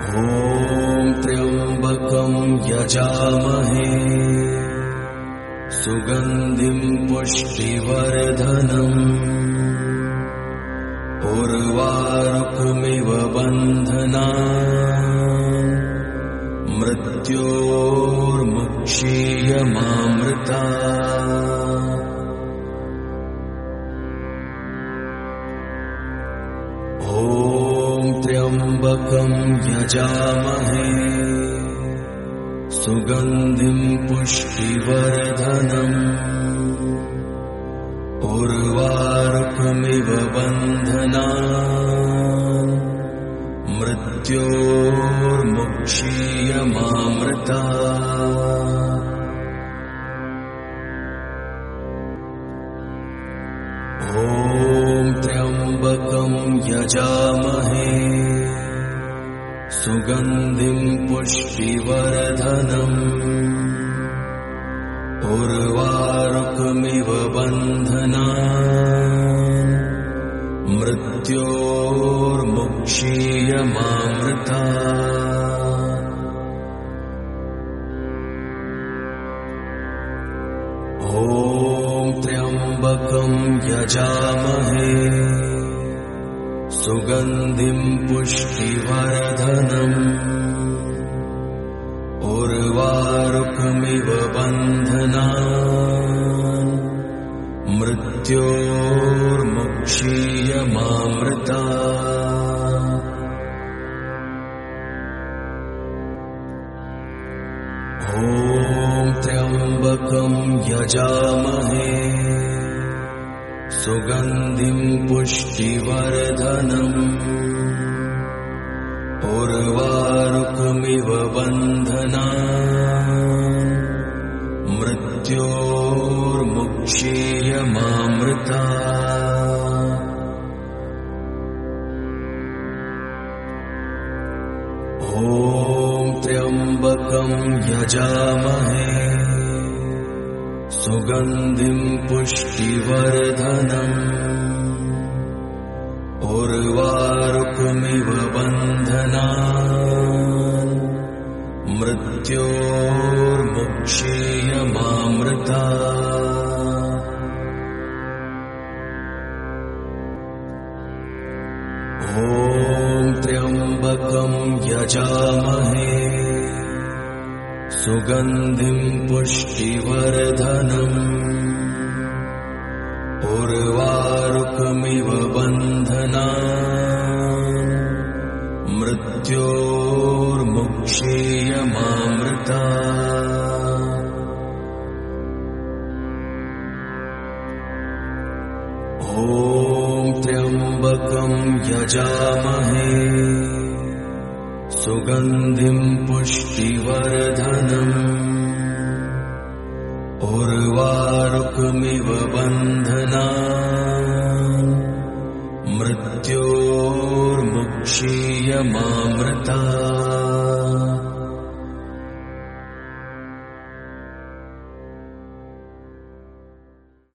ॐ त्र्यम्बकं यजामहे सुगन्धिं पुष्टिवर्धनम् उर्वारुकमिव बन्धनान् मृत्योर्मुक्षीयमामृतात्। ॐ त्र्यम्बकं यजामहे सुगन्धिं पुष्टिवर्धनम् उर्वारुकमिव बन्धनान् मृत्योर्मुक्षीयमामृतात्। ॐ त्र्यम्बकं यजामहे सुगन्धिं पुष्टिवर्धनम् उर्वारुकमिव बन्धनान् मृत्योर्मुक्षीयमामृतात्। ॐ त्र्यम्बकं यजामहे सुगन्धिं पुष्टिवर्धनम् उर्वारुकमिव बन्धनान् मृत्योर्मुक्षीयमामृतात्। ॐ त्र्यम्बकं यजामहे सुगन्धिं पुष्टिवर्धनम् उर्वारुकमिव बन्धनान् मृत्योर्मुक्षीयमामृतात्। ॐ त्र्यम्बकं यजामहे सुगन्धिं पुष्टिवर्धनम् उर्वारुकमिव बन्धनान् मृत्योर्मुक्षीयमामृतात्। ॐ त्र्यम्बकं यजामहे सुगन्धिं पुष्टिवर्धनम् उर्वारुकमिव बन्धनान् मृत्योर्मुक्षीयमामृतात्। ॐ त्र्यम्बकं यजामहे सुगन्धिं पुष्टिवर्धनम् उर्वारुकमिव बन्धनान् मृत्योर्मुक्षीयमामृतात्। ॐ त्र्यम्बकं यजामहे सुगन्धिं पुष्टिवर्धनम् उर्वारुकमिव बन्धनान् मृत्योर्मुक्षीयमामृतात्। ॐ त्र्यम्बकं यजामहे सुगन्धिं पुष्टिवर्धनम् उर्वारुकमिव बन्धनान् मृत्योर्मुक्षीयमामृतात्।